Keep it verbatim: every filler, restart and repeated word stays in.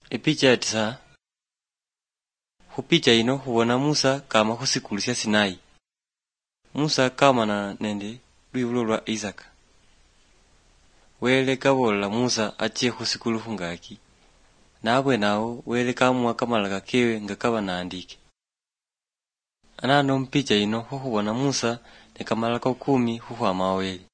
Epicha ya tisa. Hupicha ino huwona Musa kama husikulusya Sinai. Musa kama na nende lwivulo lwa Isaka. Wele kabola Musa achie husikulu hungaki. Naabwe nao wele kamua kamalaka kewe nga kaba naandike. Anano mpicha ino huhuwana Musa ne kamalaka ukumi huhuama wele.